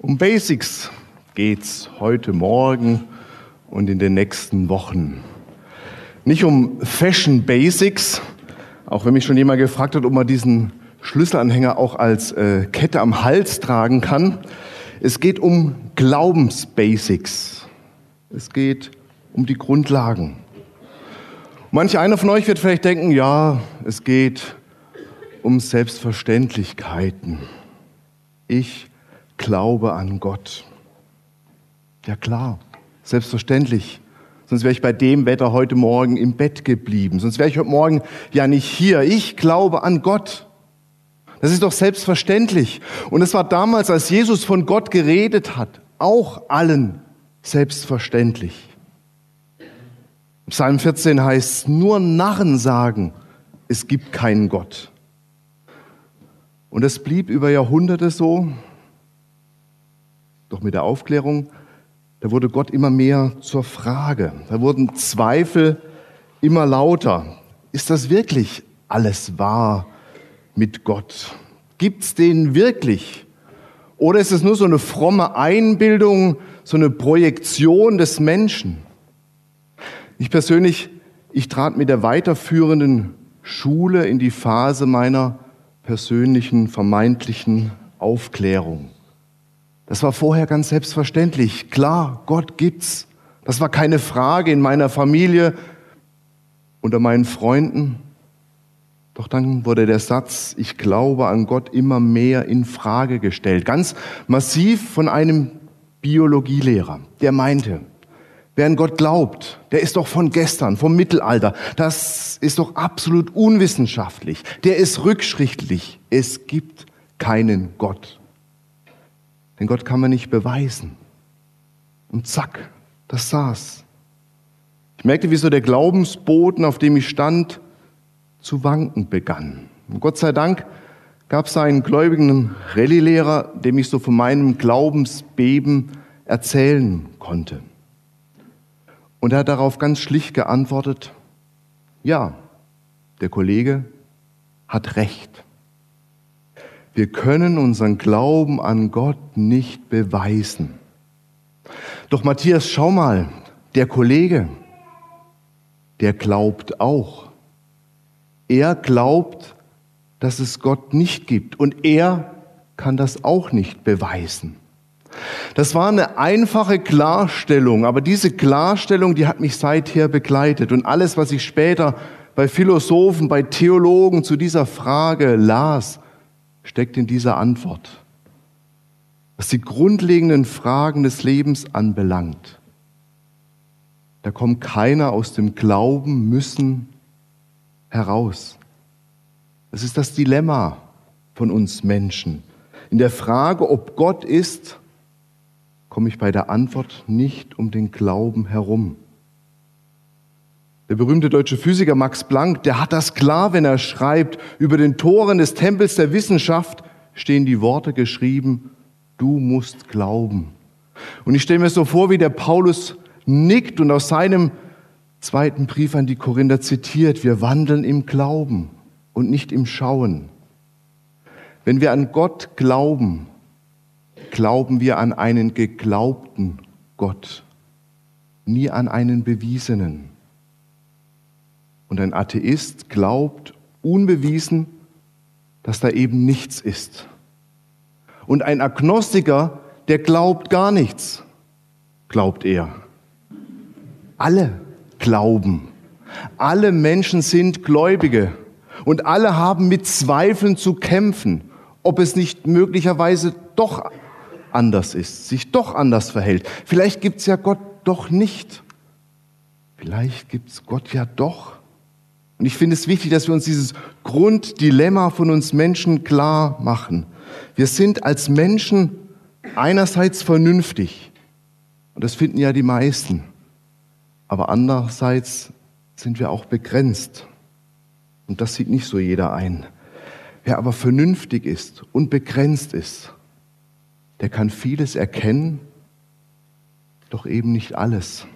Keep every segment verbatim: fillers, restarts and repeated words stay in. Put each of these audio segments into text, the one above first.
Um Basics geht's heute Morgen und in den nächsten Wochen. Nicht um Fashion Basics, auch wenn mich schon jemand gefragt hat, ob man diesen Schlüsselanhänger auch als äh, Kette am Hals tragen kann. Es geht um Glaubensbasics. Es geht um die Grundlagen. Manch einer von euch wird vielleicht denken, ja, es geht um Selbstverständlichkeiten. Ich glaube an Gott. Ja klar, selbstverständlich. Sonst wäre ich bei dem Wetter heute Morgen im Bett geblieben. Sonst wäre ich heute Morgen ja nicht hier. Ich glaube an Gott. Das ist doch selbstverständlich. Und es war damals, als Jesus von Gott geredet hat, auch allen selbstverständlich. Im Psalm vierzehn heißt es, nur Narren sagen, es gibt keinen Gott. Und es blieb über Jahrhunderte so. Doch mit der Aufklärung, da wurde Gott immer mehr zur Frage. Da wurden Zweifel immer lauter. Ist das wirklich alles wahr mit Gott? Gibt's den wirklich? Oder ist es nur so eine fromme Einbildung, so eine Projektion des Menschen? Ich persönlich, ich trat mit der weiterführenden Schule in die Phase meiner persönlichen, vermeintlichen Aufklärung. Das war vorher ganz selbstverständlich. Klar, Gott gibt's. Das war keine Frage in meiner Familie, unter meinen Freunden. Doch dann wurde der Satz, ich glaube an Gott, immer mehr in Frage gestellt. Ganz massiv von einem Biologielehrer, der meinte, wer an Gott glaubt, der ist doch von gestern, vom Mittelalter. Das ist doch absolut unwissenschaftlich. Der ist rückschrittlich. Es gibt keinen Gott. Denn Gott kann man nicht beweisen. Und zack, das saß. Ich merkte, wie so der Glaubensboden, auf dem ich stand, zu wanken begann. Und Gott sei Dank gab es einen gläubigen Rallye-Lehrer, dem ich so von meinem Glaubensbeben erzählen konnte. Und er hat darauf ganz schlicht geantwortet, ja, der Kollege hat recht. Wir können unseren Glauben an Gott nicht beweisen. Doch Matthias, schau mal, der Kollege, der glaubt auch. Er glaubt, dass es Gott nicht gibt und er kann das auch nicht beweisen. Das war eine einfache Klarstellung, aber diese Klarstellung, die hat mich seither begleitet. Und alles, was ich später bei Philosophen, bei Theologen zu dieser Frage las, steckt in dieser Antwort. Was die grundlegenden Fragen des Lebens anbelangt, da kommt keiner aus dem Glauben müssen heraus. Das ist das Dilemma von uns Menschen. In der Frage, ob Gott ist, komme ich bei der Antwort nicht um den Glauben herum. Der berühmte deutsche Physiker Max Planck, der hat das klar, wenn er schreibt, über den Toren des Tempels der Wissenschaft stehen die Worte geschrieben, du musst glauben. Und ich stelle mir so vor, wie der Paulus nickt und aus seinem zweiten Brief an die Korinther zitiert, wir wandeln im Glauben und nicht im Schauen. Wenn wir an Gott glauben, glauben wir an einen geglaubten Gott, nie an einen bewiesenen. Und ein Atheist glaubt unbewiesen, dass da eben nichts ist. Und ein Agnostiker, der glaubt gar nichts, glaubt er. Alle glauben. Alle Menschen sind Gläubige. Und alle haben mit Zweifeln zu kämpfen, ob es nicht möglicherweise doch anders ist, sich doch anders verhält. Vielleicht gibt es ja Gott doch nicht. Vielleicht gibt es Gott ja doch. Und ich finde es wichtig, dass wir uns dieses Grunddilemma von uns Menschen klar machen. Wir sind als Menschen einerseits vernünftig, und das finden ja die meisten, aber andererseits sind wir auch begrenzt. Und das sieht nicht so jeder ein. Wer aber vernünftig ist und begrenzt ist, der kann vieles erkennen, doch eben nicht alles.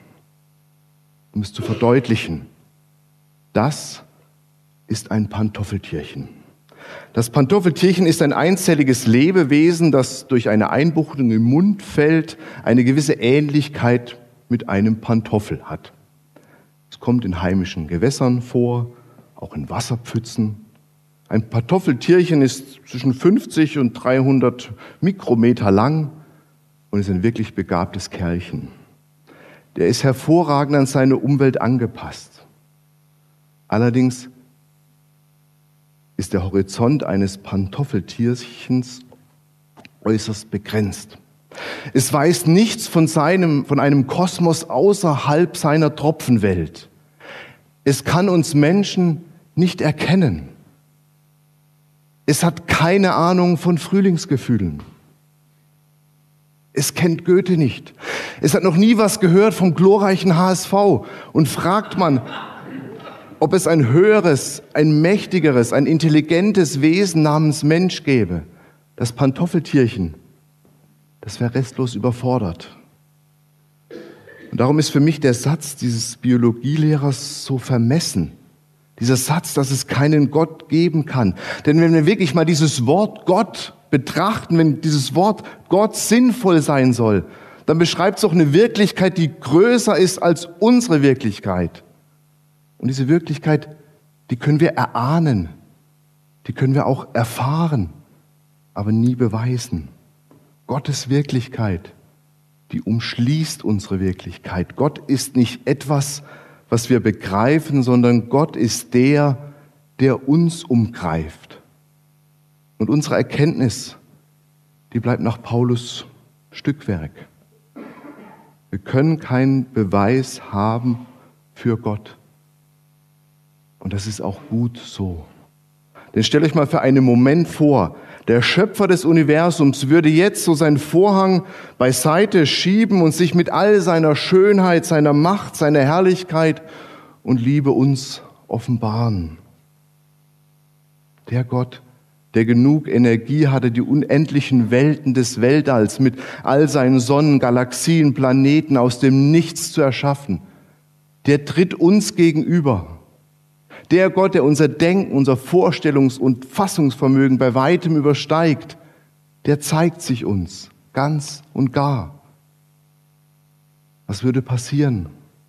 Um es zu verdeutlichen, das ist ein Pantoffeltierchen. Das Pantoffeltierchen ist ein einzelliges Lebewesen, das durch eine Einbuchtung im Mundfeld eine gewisse Ähnlichkeit mit einem Pantoffel hat. Es kommt in heimischen Gewässern vor, auch in Wasserpfützen. Ein Pantoffeltierchen ist zwischen fünfzig und dreihundert Mikrometer lang und ist ein wirklich begabtes Kerlchen. Der ist hervorragend an seine Umwelt angepasst. Allerdings ist der Horizont eines Pantoffeltierchens äußerst begrenzt. Es weiß nichts von seinem, von einem Kosmos außerhalb seiner Tropfenwelt. Es kann uns Menschen nicht erkennen. Es hat keine Ahnung von Frühlingsgefühlen. Es kennt Goethe nicht. Es hat noch nie was gehört vom glorreichen H S V. Und fragt man, ob es ein höheres, ein mächtigeres, ein intelligentes Wesen namens Mensch gäbe, das Pantoffeltierchen, das wäre restlos überfordert. Und darum ist für mich der Satz dieses Biologielehrers so vermessen. Dieser Satz, dass es keinen Gott geben kann. Denn wenn wir wirklich mal dieses Wort Gott betrachten, wenn dieses Wort Gott sinnvoll sein soll, dann beschreibt es doch eine Wirklichkeit, die größer ist als unsere Wirklichkeit. Und diese Wirklichkeit, die können wir erahnen, die können wir auch erfahren, aber nie beweisen. Gottes Wirklichkeit, die umschließt unsere Wirklichkeit. Gott ist nicht etwas, was wir begreifen, sondern Gott ist der, der uns umgreift. Und unsere Erkenntnis, die bleibt nach Paulus Stückwerk. Wir können keinen Beweis haben für Gott. Und das ist auch gut so. Denn stellt euch mal für einen Moment vor, der Schöpfer des Universums würde jetzt so seinen Vorhang beiseite schieben und sich mit all seiner Schönheit, seiner Macht, seiner Herrlichkeit und Liebe uns offenbaren. Der Gott, der genug Energie hatte, die unendlichen Welten des Weltalls mit all seinen Sonnen, Galaxien, Planeten aus dem Nichts zu erschaffen, der tritt uns gegenüber. Der Gott, der unser Denken, unser Vorstellungs- und Fassungsvermögen bei weitem übersteigt, der zeigt sich uns ganz und gar. Was würde passieren?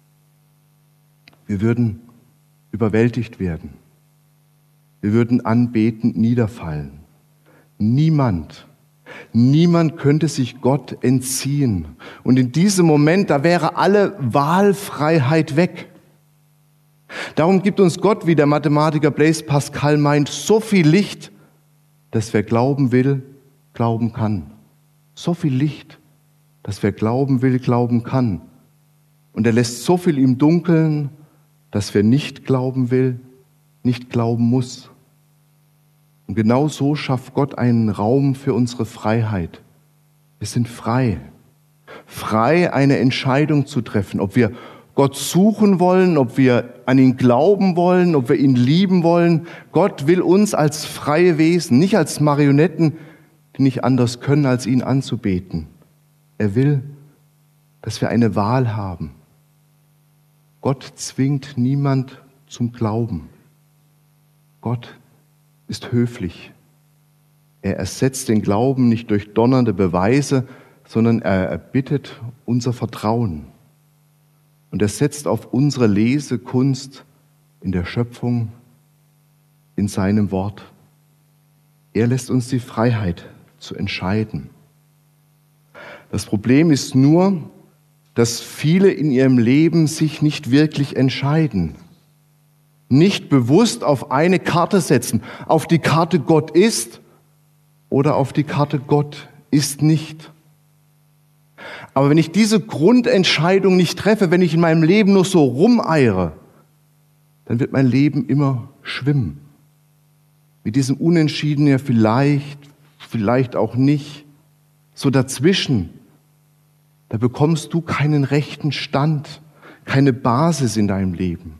Wir würden überwältigt werden. Wir würden anbetend niederfallen. Niemand, niemand könnte sich Gott entziehen. Und in diesem Moment, da wäre alle Wahlfreiheit weg. Darum gibt uns Gott, wie der Mathematiker Blaise Pascal meint, so viel Licht, dass wer glauben will, glauben kann. So viel Licht, dass wer glauben will, glauben kann. Und er lässt so viel im Dunkeln, dass wer nicht glauben will, nicht glauben muss. Und genau so schafft Gott einen Raum für unsere Freiheit. Wir sind frei. Frei, eine Entscheidung zu treffen, ob wir Gott suchen wollen, ob wir an ihn glauben wollen, ob wir ihn lieben wollen. Gott will uns als freie Wesen, nicht als Marionetten, die nicht anders können, als ihn anzubeten. Er will, dass wir eine Wahl haben. Gott zwingt niemand zum Glauben. Gott ist höflich. Er ersetzt den Glauben nicht durch donnernde Beweise, sondern er erbittet unser Vertrauen. Und er setzt auf unsere Lesekunst in der Schöpfung, in seinem Wort. Er lässt uns die Freiheit zu entscheiden. Das Problem ist nur, dass viele in ihrem Leben sich nicht wirklich entscheiden. Nicht bewusst auf eine Karte setzen. Auf die Karte Gott ist oder auf die Karte Gott ist nicht. Aber wenn ich diese Grundentscheidung nicht treffe, wenn ich in meinem Leben nur so rumeiere, dann wird mein Leben immer schwimmen. Mit diesem Unentschieden, ja vielleicht, vielleicht auch nicht. So dazwischen, da bekommst du keinen rechten Stand, keine Basis in deinem Leben.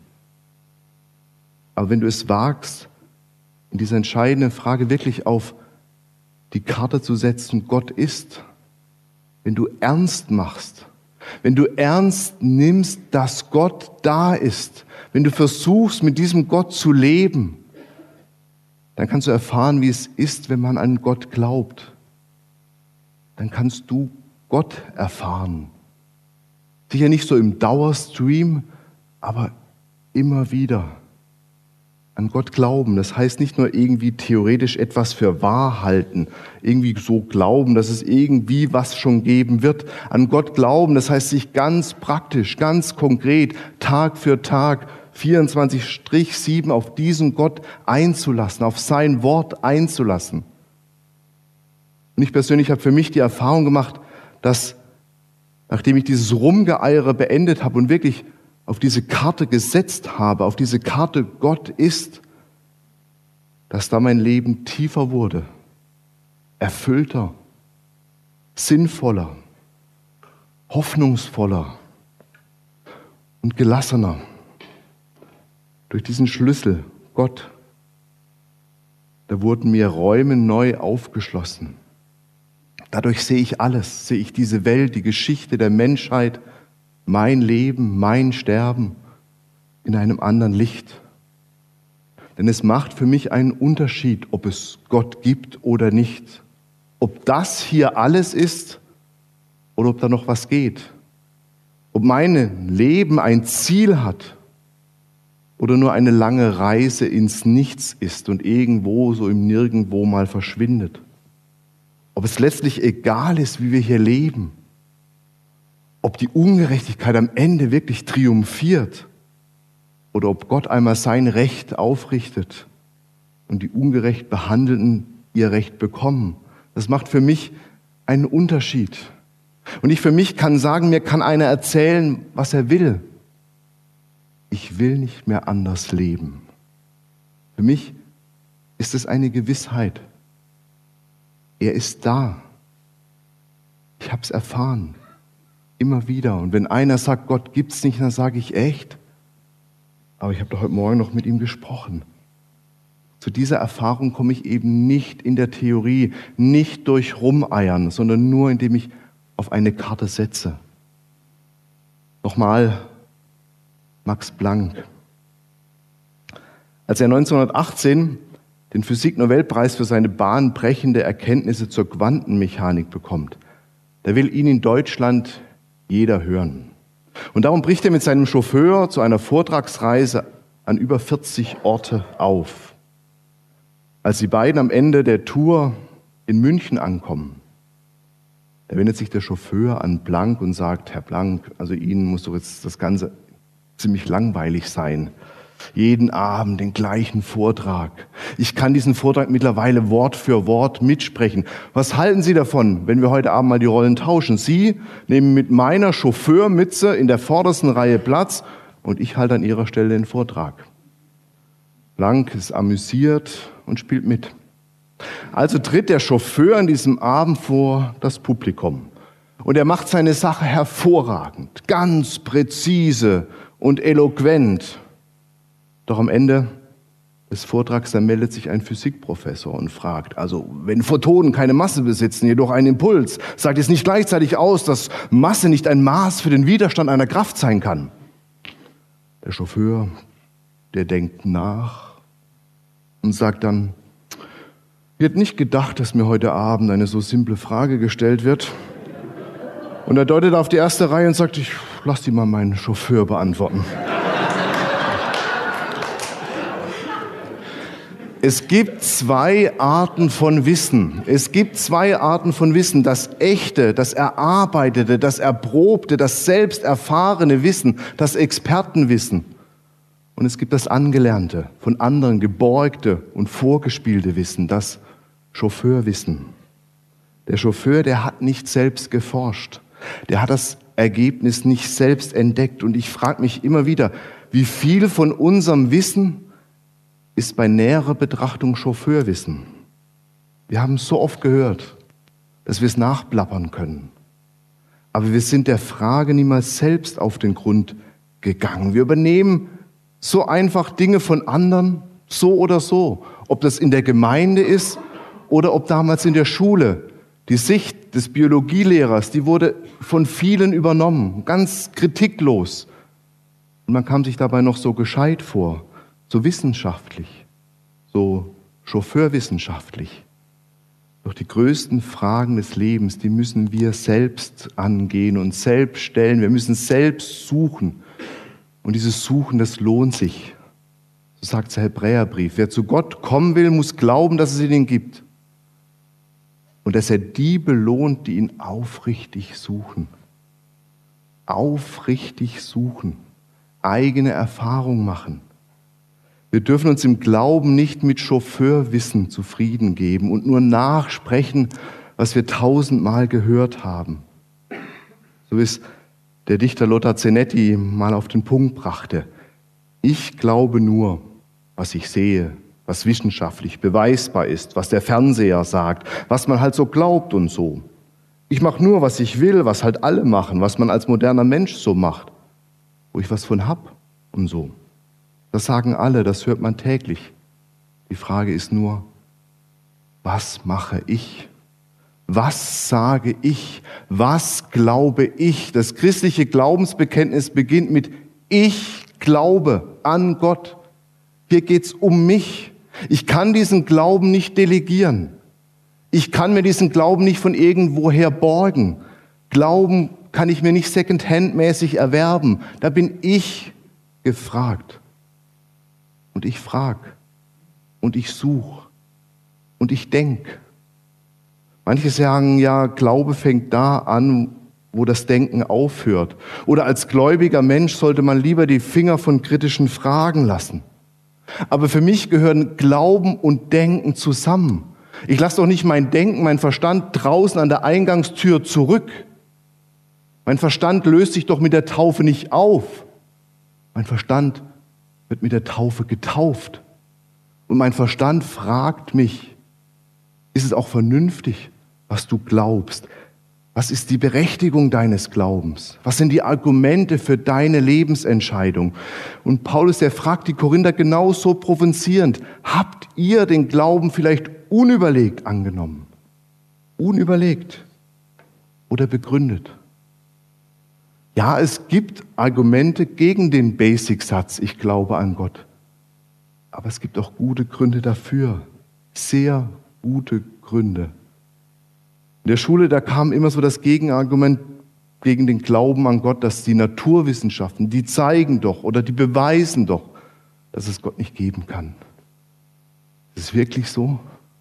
Aber wenn du es wagst, in dieser entscheidenden Frage wirklich auf die Karte zu setzen, Gott ist, wenn du ernst machst, wenn du ernst nimmst, dass Gott da ist, wenn du versuchst, mit diesem Gott zu leben, dann kannst du erfahren, wie es ist, wenn man an Gott glaubt. Dann kannst du Gott erfahren. Sicher nicht so im Dauerstream, aber immer wieder. An Gott glauben, das heißt nicht nur irgendwie theoretisch etwas für wahr halten, irgendwie so glauben, dass es irgendwie was schon geben wird. An Gott glauben, das heißt sich ganz praktisch, ganz konkret, Tag für Tag, vierundzwanzig sieben auf diesen Gott einzulassen, auf sein Wort einzulassen. Und ich persönlich habe für mich die Erfahrung gemacht, dass nachdem ich dieses Rumgeeiere beendet habe und wirklich auf diese Karte gesetzt habe, auf diese Karte Gott ist, dass da mein Leben tiefer wurde, erfüllter, sinnvoller, hoffnungsvoller und gelassener. Durch diesen Schlüssel, Gott, da wurden mir Räume neu aufgeschlossen. Dadurch sehe ich alles, sehe ich diese Welt, die Geschichte der Menschheit, mein Leben, mein Sterben in einem anderen Licht. Denn es macht für mich einen Unterschied, ob es Gott gibt oder nicht. Ob das hier alles ist oder ob da noch was geht. Ob mein Leben ein Ziel hat oder nur eine lange Reise ins Nichts ist und irgendwo so im Nirgendwo mal verschwindet. Ob es letztlich egal ist, wie wir hier leben. Ob die Ungerechtigkeit am Ende wirklich triumphiert oder ob Gott einmal sein Recht aufrichtet und die ungerecht Behandelten ihr Recht bekommen. Das macht für mich einen Unterschied. Und ich für mich kann sagen, mir kann einer erzählen, was er will. Ich will nicht mehr anders leben. Für mich ist es eine Gewissheit. Er ist da. Ich habe es erfahren. Immer wieder. Und wenn einer sagt, Gott gibt's nicht, dann sage ich echt. Aber ich habe doch heute Morgen noch mit ihm gesprochen. Zu dieser Erfahrung komme ich eben nicht in der Theorie, nicht durch Rumeiern, sondern nur, indem ich auf eine Karte setze. Nochmal Max Planck. Als er neunzehnhundertachtzehn den Physik-Nobelpreis für seine bahnbrechende Erkenntnisse zur Quantenmechanik bekommt, da will ihn in Deutschland jeder hören. Und darum bricht er mit seinem Chauffeur zu einer Vortragsreise an über vierzig Orte auf. Als die beiden am Ende der Tour in München ankommen, da wendet sich der Chauffeur an Planck und sagt, Herr Planck, also Ihnen muss doch jetzt das Ganze ziemlich langweilig sein. Jeden Abend den gleichen Vortrag. Ich kann diesen Vortrag mittlerweile Wort für Wort mitsprechen. Was halten Sie davon, wenn wir heute Abend mal die Rollen tauschen? Sie nehmen mit meiner Chauffeurmütze in der vordersten Reihe Platz und ich halte an Ihrer Stelle den Vortrag. Planck ist amüsiert und spielt mit. Also tritt der Chauffeur an diesem Abend vor das Publikum. Und er macht seine Sache hervorragend, ganz präzise und eloquent. Doch am Ende des Vortrags, da meldet sich ein Physikprofessor und fragt, also wenn Photonen keine Masse besitzen, jedoch einen Impuls, sagt es nicht gleichzeitig aus, dass Masse nicht ein Maß für den Widerstand einer Kraft sein kann? Der Chauffeur, der denkt nach und sagt dann, ich hätte nicht gedacht, dass mir heute Abend eine so simple Frage gestellt wird. Und er deutet auf die erste Reihe und sagt, ich lass die mal meinen Chauffeur beantworten. Es gibt zwei Arten von Wissen. Es gibt zwei Arten von Wissen. Das echte, das erarbeitete, das erprobte, das selbst erfahrene Wissen, das Expertenwissen. Und es gibt das angelernte, von anderen geborgte und vorgespielte Wissen, das Chauffeurwissen. Der Chauffeur, der hat nicht selbst geforscht. Der hat das Ergebnis nicht selbst entdeckt. Und ich frage mich immer wieder, wie viel von unserem Wissen ist bei näherer Betrachtung Chauffeurwissen. Wir haben es so oft gehört, dass wir es nachplappern können. Aber wir sind der Frage niemals selbst auf den Grund gegangen. Wir übernehmen so einfach Dinge von anderen, so oder so. Ob das in der Gemeinde ist oder ob damals in der Schule. Die Sicht des Biologielehrers, die wurde von vielen übernommen, ganz kritiklos. Und man kam sich dabei noch so gescheit vor. So wissenschaftlich, so chauffeurwissenschaftlich. Doch die größten Fragen des Lebens, die müssen wir selbst angehen und selbst stellen. Wir müssen selbst suchen. Und dieses Suchen, das lohnt sich. So sagt der Hebräerbrief. Wer zu Gott kommen will, muss glauben, dass es ihn gibt. Und dass er die belohnt, die ihn aufrichtig suchen. Aufrichtig suchen. Eigene Erfahrung machen. Wir dürfen uns im Glauben nicht mit Chauffeurwissen zufrieden geben und nur nachsprechen, was wir tausendmal gehört haben. So wie es der Dichter Lothar Zenetti mal auf den Punkt brachte. Ich glaube nur, was ich sehe, was wissenschaftlich beweisbar ist, was der Fernseher sagt, was man halt so glaubt und so. Ich mache nur, was ich will, was halt alle machen, was man als moderner Mensch so macht, wo ich was von hab und so. Das sagen alle, das hört man täglich. Die Frage ist nur, was mache ich? Was sage ich? Was glaube ich? Das christliche Glaubensbekenntnis beginnt mit Ich glaube an Gott. Hier geht's um mich. Ich kann diesen Glauben nicht delegieren. Ich kann mir diesen Glauben nicht von irgendwoher borgen. Glauben kann ich mir nicht secondhand-mäßig erwerben. Da bin ich gefragt. Und ich frage und ich suche und ich denke. Manche sagen ja, Glaube fängt da an, wo das Denken aufhört. Oder als gläubiger Mensch sollte man lieber die Finger von kritischen Fragen lassen. Aber für mich gehören Glauben und Denken zusammen. Ich lasse doch nicht mein Denken, mein Verstand draußen an der Eingangstür zurück. Mein Verstand löst sich doch mit der Taufe nicht auf. Mein Verstand wird mit der Taufe getauft. Und mein Verstand fragt mich, ist es auch vernünftig, was du glaubst? Was ist die Berechtigung deines Glaubens? Was sind die Argumente für deine Lebensentscheidung? Und Paulus, der fragt die Korinther genauso provozierend. Habt ihr den Glauben vielleicht unüberlegt angenommen? Unüberlegt oder begründet? Ja, es gibt Argumente gegen den Basic-Satz, ich glaube an Gott. Aber es gibt auch gute Gründe dafür. Sehr gute Gründe. In der Schule, da kam immer so das Gegenargument gegen den Glauben an Gott, dass die Naturwissenschaften, die zeigen doch oder die beweisen doch, dass es Gott nicht geben kann. Ist es wirklich so?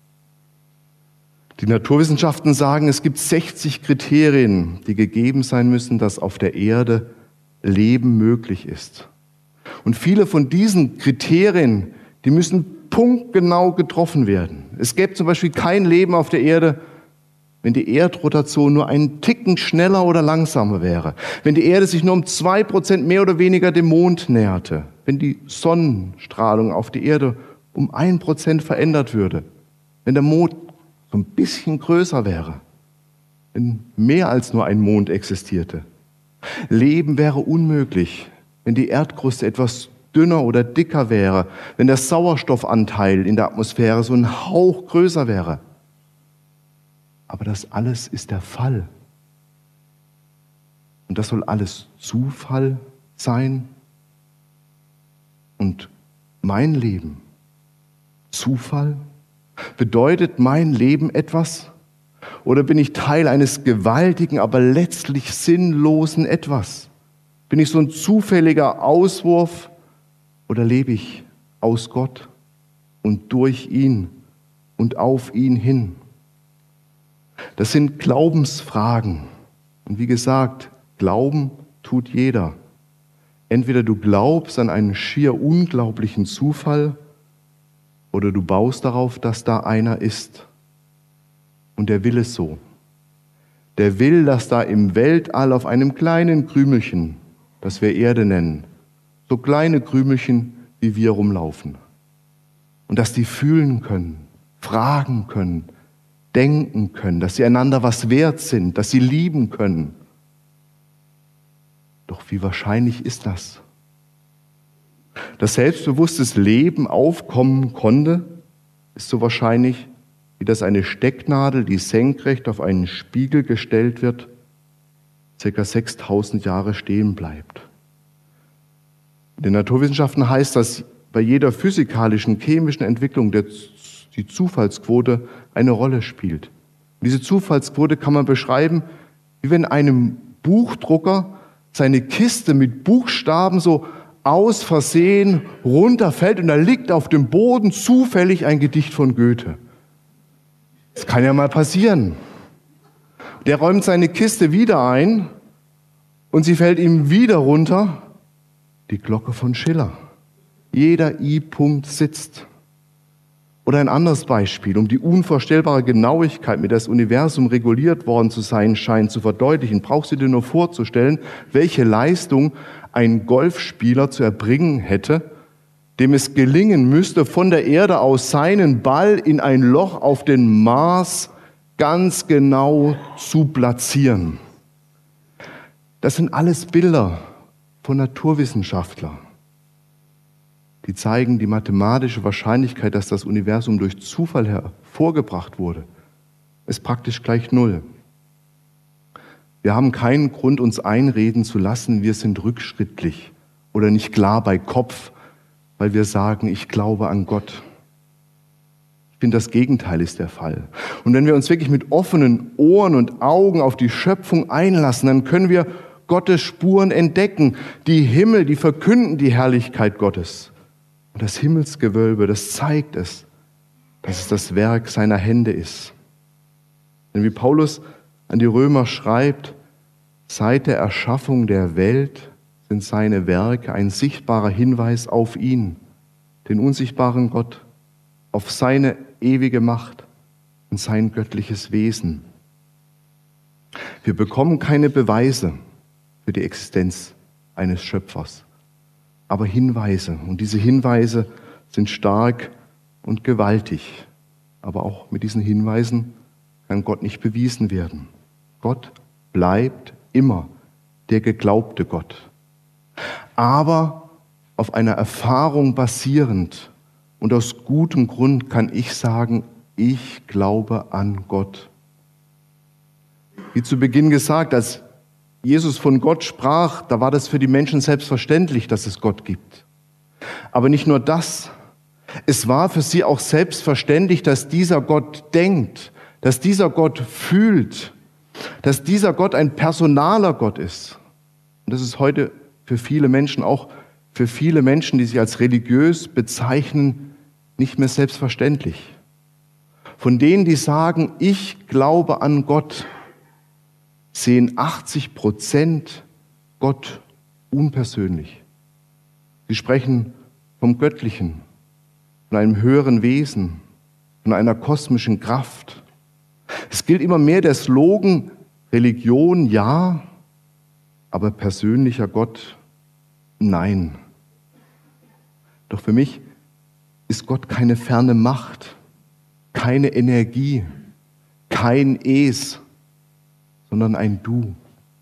Die Naturwissenschaften sagen, es gibt sechzig Kriterien, die gegeben sein müssen, dass auf der Erde Leben möglich ist. Und viele von diesen Kriterien, die müssen punktgenau getroffen werden. Es gäbe zum Beispiel kein Leben auf der Erde, wenn die Erdrotation nur einen Ticken schneller oder langsamer wäre. Wenn die Erde sich nur um zwei Prozent mehr oder weniger dem Mond näherte. Wenn die Sonnenstrahlung auf die Erde um ein Prozent verändert würde. Wenn der Mond so ein bisschen größer wäre, wenn mehr als nur ein Mond existierte. Leben wäre unmöglich, wenn die Erdkruste etwas dünner oder dicker wäre, wenn der Sauerstoffanteil in der Atmosphäre so ein Hauch größer wäre. Aber das alles ist der Fall. Und das soll alles Zufall sein. Und mein Leben, Zufall? Bedeutet mein Leben etwas? Oder bin ich Teil eines gewaltigen, aber letztlich sinnlosen Etwas? Bin ich so ein zufälliger Auswurf oder lebe ich aus Gott und durch ihn und auf ihn hin? Das sind Glaubensfragen. Und wie gesagt, Glauben tut jeder. Entweder du glaubst an einen schier unglaublichen Zufall, oder du baust darauf, dass da einer ist. Und der will es so. Der will, dass da im Weltall auf einem kleinen Krümelchen, das wir Erde nennen, so kleine Krümelchen wie wir rumlaufen. Und dass die fühlen können, fragen können, denken können, dass sie einander was wert sind, dass sie lieben können. Doch wie wahrscheinlich ist das? Dass selbstbewusstes Leben aufkommen konnte, ist so wahrscheinlich, wie dass eine Stecknadel, die senkrecht auf einen Spiegel gestellt wird, ca. sechstausend Jahre stehen bleibt. In den Naturwissenschaften heißt das, bei jeder physikalischen, chemischen Entwicklung der die Zufallsquote eine Rolle spielt. Und diese Zufallsquote kann man beschreiben, wie wenn einem Buchdrucker seine Kiste mit Buchstaben so aus Versehen runterfällt und da liegt auf dem Boden zufällig ein Gedicht von Goethe. Das kann ja mal passieren. Der räumt seine Kiste wieder ein und sie fällt ihm wieder runter. Die Glocke von Schiller. Jeder I-Punkt sitzt. Oder ein anderes Beispiel, um die unvorstellbare Genauigkeit, mit der das Universum reguliert worden zu sein scheint, zu verdeutlichen, brauchst du dir nur vorzustellen, welche Leistung ein Golfspieler zu erbringen hätte, dem es gelingen müsste, von der Erde aus seinen Ball in ein Loch auf den Mars ganz genau zu platzieren. Das sind alles Bilder von Naturwissenschaftlern. Die zeigen die mathematische Wahrscheinlichkeit, dass das Universum durch Zufall hervorgebracht wurde, ist praktisch gleich null. Wir haben keinen Grund, uns einreden zu lassen, wir sind rückschrittlich oder nicht klar bei Kopf, weil wir sagen, ich glaube an Gott. Ich finde, das Gegenteil ist der Fall. Und wenn wir uns wirklich mit offenen Ohren und Augen auf die Schöpfung einlassen, dann können wir Gottes Spuren entdecken. Die Himmel, die verkünden die Herrlichkeit Gottes. Und das Himmelsgewölbe, das zeigt es, dass es das Werk seiner Hände ist. Denn wie Paulus an die Römer schreibt, seit der Erschaffung der Welt sind seine Werke ein sichtbarer Hinweis auf ihn, den unsichtbaren Gott, auf seine ewige Macht und sein göttliches Wesen. Wir bekommen keine Beweise für die Existenz eines Schöpfers, aber Hinweise. Und diese Hinweise sind stark und gewaltig. Aber auch mit diesen Hinweisen kann Gott nicht bewiesen werden. Gott bleibt immer der geglaubte Gott. Aber auf einer Erfahrung basierend und aus gutem Grund kann ich sagen, ich glaube an Gott. Wie zu Beginn gesagt, als Jesus von Gott sprach, da war das für die Menschen selbstverständlich, dass es Gott gibt. Aber nicht nur das. Es war für sie auch selbstverständlich, dass dieser Gott denkt, dass dieser Gott fühlt, dass dieser Gott ein personaler Gott ist. Und das ist heute für viele Menschen, auch für viele Menschen, die sich als religiös bezeichnen, nicht mehr selbstverständlich. Von denen, die sagen, ich glaube an Gott, sehen achtzig Prozent Gott unpersönlich. Sie sprechen vom Göttlichen, von einem höheren Wesen, von einer kosmischen Kraft. Es gilt immer mehr der Slogan, Religion ja, aber persönlicher Gott nein. Doch für mich ist Gott keine ferne Macht, keine Energie, kein Es, sondern ein Du.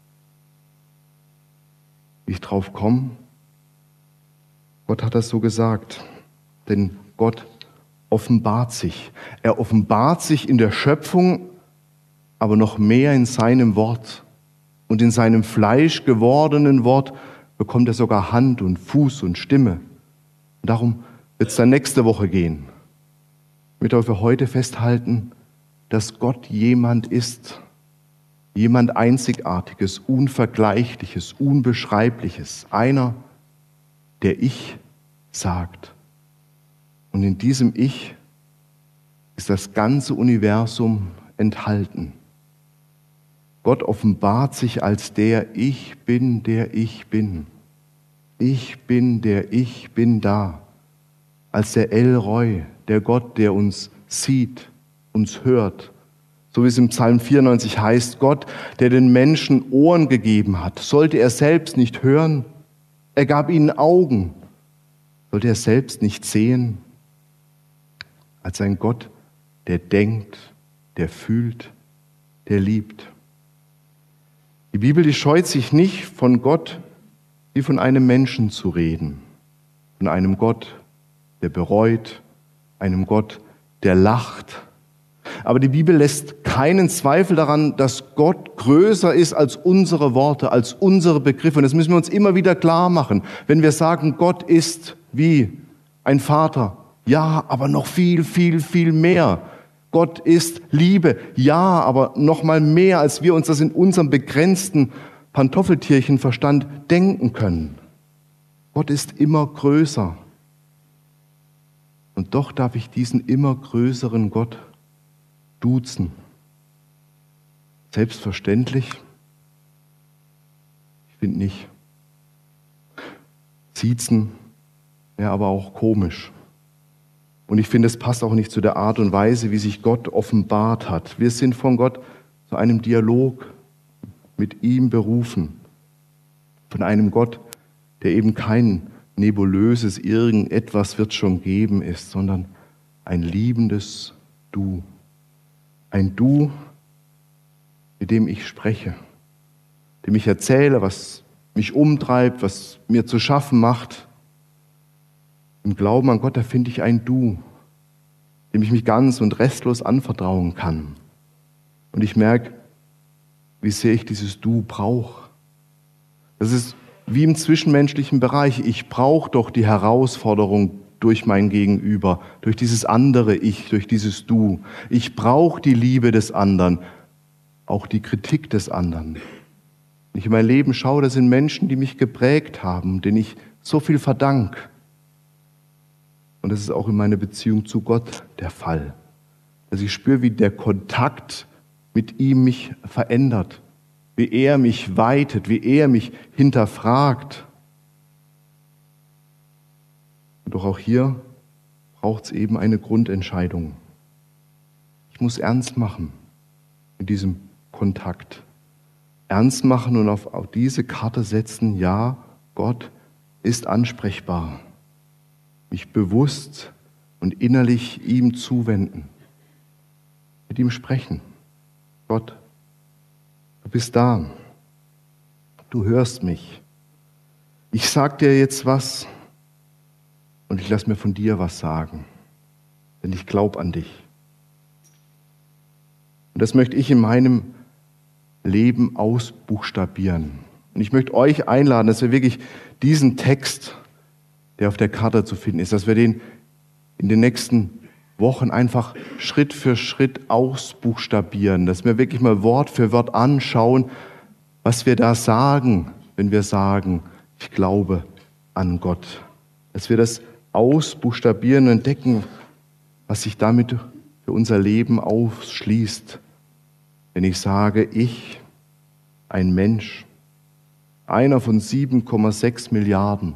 Wie ich drauf komme? Gott hat das so gesagt, denn Gott offenbart sich. Er offenbart sich in der Schöpfung, aber noch mehr in seinem Wort. Und in seinem Fleisch gewordenen Wort bekommt er sogar Hand und Fuß und Stimme. Und darum wird es dann nächste Woche gehen. Ich möchte für heute festhalten, dass Gott jemand ist, jemand Einzigartiges, Unvergleichliches, Unbeschreibliches, einer, der Ich sagt. Und in diesem Ich ist das ganze Universum enthalten. Gott offenbart sich als der Ich bin, der ich bin. Ich bin, der ich bin da. Als der El Roi, der Gott, der uns sieht, uns hört. So wie es im Psalm vierundneunzig heißt, Gott, der den Menschen Ohren gegeben hat. Sollte er selbst nicht hören? Er gab ihnen Augen. Sollte er selbst nicht sehen? Als ein Gott, der denkt, der fühlt, der liebt. Die Bibel, die scheut sich nicht, von Gott wie von einem Menschen zu reden. Von einem Gott, der bereut, einem Gott, der lacht. Aber die Bibel lässt keinen Zweifel daran, dass Gott größer ist als unsere Worte, als unsere Begriffe. Und das müssen wir uns immer wieder klar machen. Wenn wir sagen, Gott ist wie ein Vater Ja, aber noch viel, viel, viel mehr. Gott ist Liebe. Ja, aber noch mal mehr, als wir uns das in unserem begrenzten Pantoffeltierchenverstand denken können. Gott ist immer größer. Und doch darf ich diesen immer größeren Gott duzen. Selbstverständlich? Ich finde nicht. Siezen wäre aber auch komisch. Und ich finde, es passt auch nicht zu der Art und Weise, wie sich Gott offenbart hat. Wir sind von Gott zu einem Dialog mit ihm berufen. Von einem Gott, der eben kein nebulöses Irgendetwas wird schon geben ist, sondern ein liebendes Du. Ein Du, mit dem ich spreche, dem ich erzähle, was mich umtreibt, was mir zu schaffen macht. Im Glauben an Gott, da finde ich ein Du, dem ich mich ganz und restlos anvertrauen kann. Und ich merke, wie sehr ich dieses Du brauche. Das ist wie im zwischenmenschlichen Bereich. Ich brauche doch die Herausforderung durch mein Gegenüber, durch dieses andere Ich, durch dieses Du. Ich brauche die Liebe des anderen, auch die Kritik des anderen. Wenn ich in mein Leben schaue, das sind Menschen, die mich geprägt haben, denen ich so viel verdanke. Und das ist auch in meiner Beziehung zu Gott der Fall. Dass ich spüre, wie der Kontakt mit ihm mich verändert, wie er mich weitet, wie er mich hinterfragt. Und doch auch hier braucht es eben eine Grundentscheidung. Ich muss ernst machen mit diesem Kontakt. Ernst machen und auf, auf diese Karte setzen, ja, Gott ist ansprechbar. Mich bewusst und innerlich ihm zuwenden. Mit ihm sprechen. Gott, du bist da. Du hörst mich. Ich sag dir jetzt was und ich lass mir von dir was sagen. Denn ich glaube an dich. Und das möchte ich in meinem Leben ausbuchstabieren. Und ich möchte euch einladen, dass wir wirklich diesen Text, der auf der Karte zu finden ist, dass wir den in den nächsten Wochen einfach Schritt für Schritt ausbuchstabieren, dass wir wirklich mal Wort für Wort anschauen, was wir da sagen, wenn wir sagen, ich glaube an Gott. Dass wir das ausbuchstabieren und entdecken, was sich damit für unser Leben ausschließt. Wenn ich sage, ich, ein Mensch, einer von sieben Komma sechs Milliarden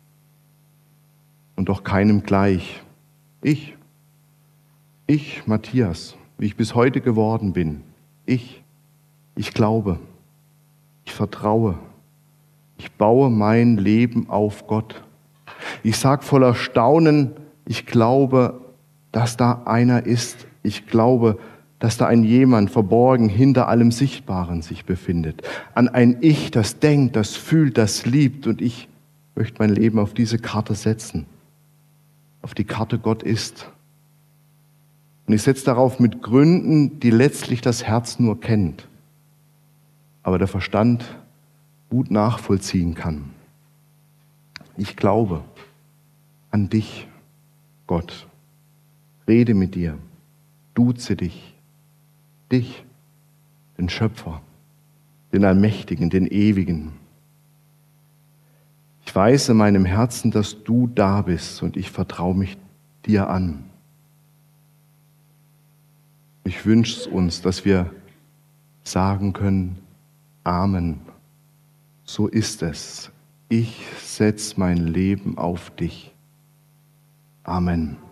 und doch keinem gleich. Ich, ich, Matthias, wie ich bis heute geworden bin. Ich, ich glaube, ich vertraue, ich baue mein Leben auf Gott. Ich sage voller Staunen, ich glaube, dass da einer ist. Ich glaube, dass da ein jemand verborgen hinter allem Sichtbaren sich befindet. An ein Ich, das denkt, das fühlt, das liebt. Und ich möchte mein Leben auf diese Karte setzen. Auf die Karte Gott ist. Und ich setze darauf mit Gründen, die letztlich das Herz nur kennt. Aber der Verstand gut nachvollziehen kann. Ich glaube an dich, Gott. Rede mit dir. Duze dich. Dich, den Schöpfer, den Allmächtigen, den Ewigen. Ich weiß in meinem Herzen, dass du da bist und ich vertraue mich dir an. Ich wünsche es uns, dass wir sagen können, Amen, so ist es. Ich setze mein Leben auf dich. Amen.